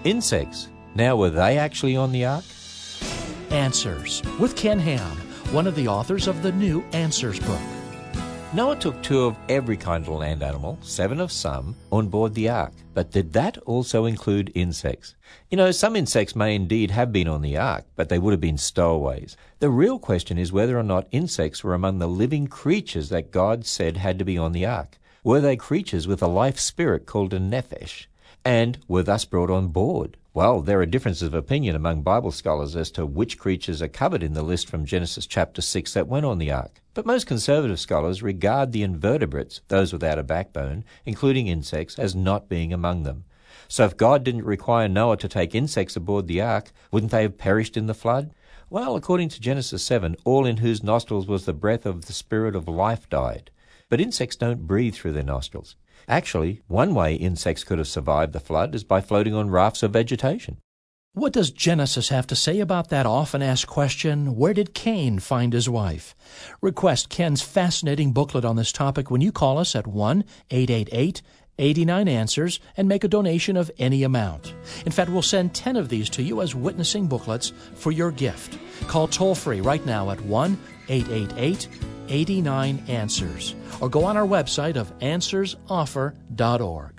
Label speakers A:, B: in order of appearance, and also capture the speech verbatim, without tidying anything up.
A: Insects. Now, were they actually on the ark?
B: Answers with Ken Ham, one of the authors of the new Answers book.
A: Noah took two of every kind of land animal, seven of some, on board the ark. But did that also include insects? You know, some insects may indeed have been on the ark, but they would have been stowaways. The real question is whether or not insects were among the living creatures that God said had to be on the ark. Were they creatures with a life spirit called a nephesh, and were thus brought on board? Well, there are differences of opinion among Bible scholars as to which creatures are covered in the list from Genesis chapter six that went on the ark. But most conservative scholars regard the invertebrates, those without a backbone, including insects, as not being among them. So if God didn't require Noah to take insects aboard the ark, wouldn't they have perished in the flood? Well, according to Genesis seven, all in whose nostrils was the breath of the spirit of life died. But insects don't breathe through their nostrils. Actually, one way insects could have survived the flood is by floating on rafts of vegetation.
B: What does Genesis have to say about that often asked question, where did Cain find his wife? Request Ken's fascinating booklet on this topic when you call us at one eight eight eight, eight nine, answers and make a donation of any amount. In fact, we'll send ten of these to you as witnessing booklets for your gift. Call toll-free right now at one eight eight eight, eight nine, answers or go on our website of answers offer dot org.